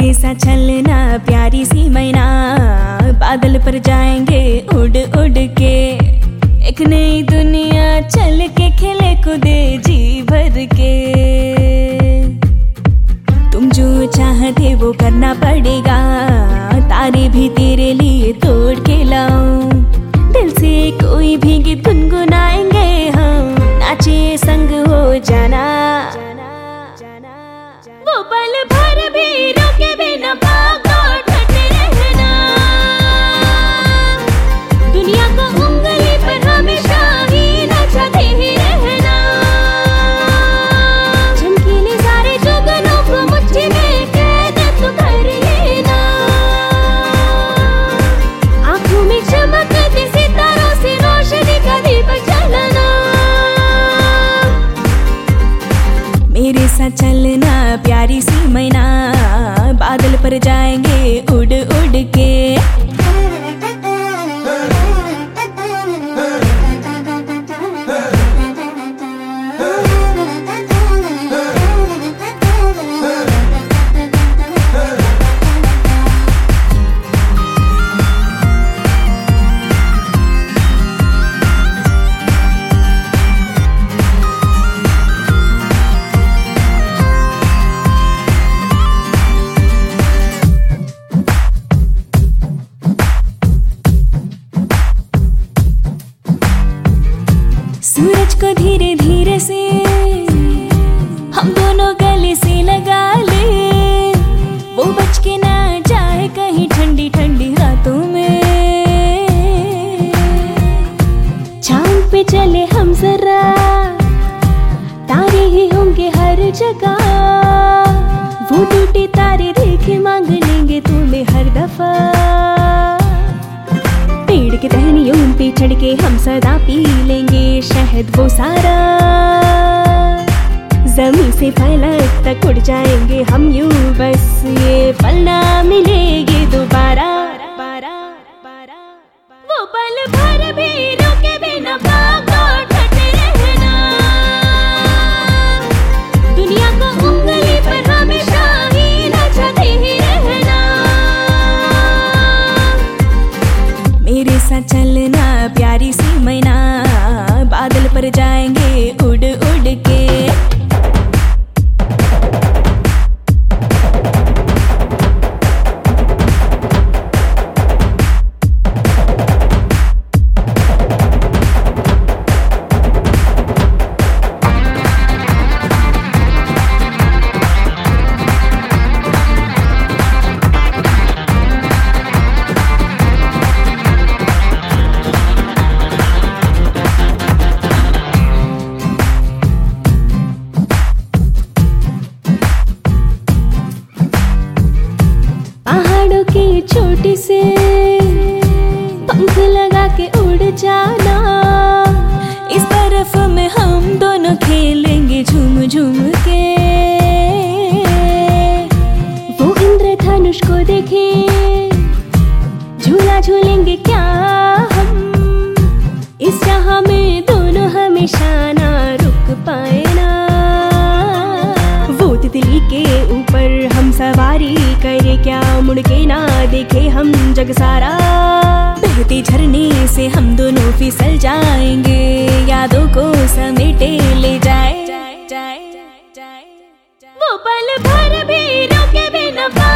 मेरे साथ चलना प्यारी सी मैना, बादल पर जाएंगे उड़ उड़ के। एक नई दुनिया चल के खेले कूदे जी भर के। तुम जो चाहते वो करना पड़ेगा, तारे भी तेरे लिए तोड़ के लाऊं। दिल से कोई भी गीत गुनगुनाएंगे हम, नाचे संग हो जाना। वो पल भर भी रोके बिना भागो डटे रहना। दुनिया को उंगली पर हमेशा ही नचाते ही रहना। चमकीले सारे जुगनों को मुट्ठी में कैद तो कर लेना। आंखों में चमकते सितारों से रोशनी का दीपक जलाना। मेरे साथ चलना प्यारी सी मैना, बादल पर जाएंगे उड़ उड़ के। सूरज को धीरे धीरे से हम दोनों गले से लगा ले, वो बच के ना जाए कहीं ठंडी ठंडी रातों में। चांद पे चले हम जरा, तारे ही होंगे हर जगह। वो टूटे तारे देखे मांग लेंगे तुम्हें हर दफा। पेड़ के टहनियों पे चढ़ के हम सदा पी लेंगे शहद वो सारा। जमीन से फलक तक उड़ जाएंगे हम यूं, बस ये पल ना मिलेंगे दोबारा। वो पल भर भी रोके बिना भागो डटे रहना। दुनिया को उंगली पर हमेशा ही नचाते ही रहना। मेरे साथ चलना प्यारी सी मैना, बादल पर जाएंगे उड़ उड़ के। पहाड़ों की चोटी से पंख लगा के उड़ जाना। इस तरफ में हम दोनों खेलेंगे झूम झूम के। वो इंद्रधनुष को देखे, झूला झूलेंगे क्या हम। इस चाह में दोनों हमेशा ना रुक पाए ना। वो तितली के ऊपर हम सवारी करे क्या, मुड़ के ना देखे हम जग सारा। बहते झरने से हम दोनों फिसल जाएंगे, यादों को समेटे ले जाए। वो पल भर भी रोके बिना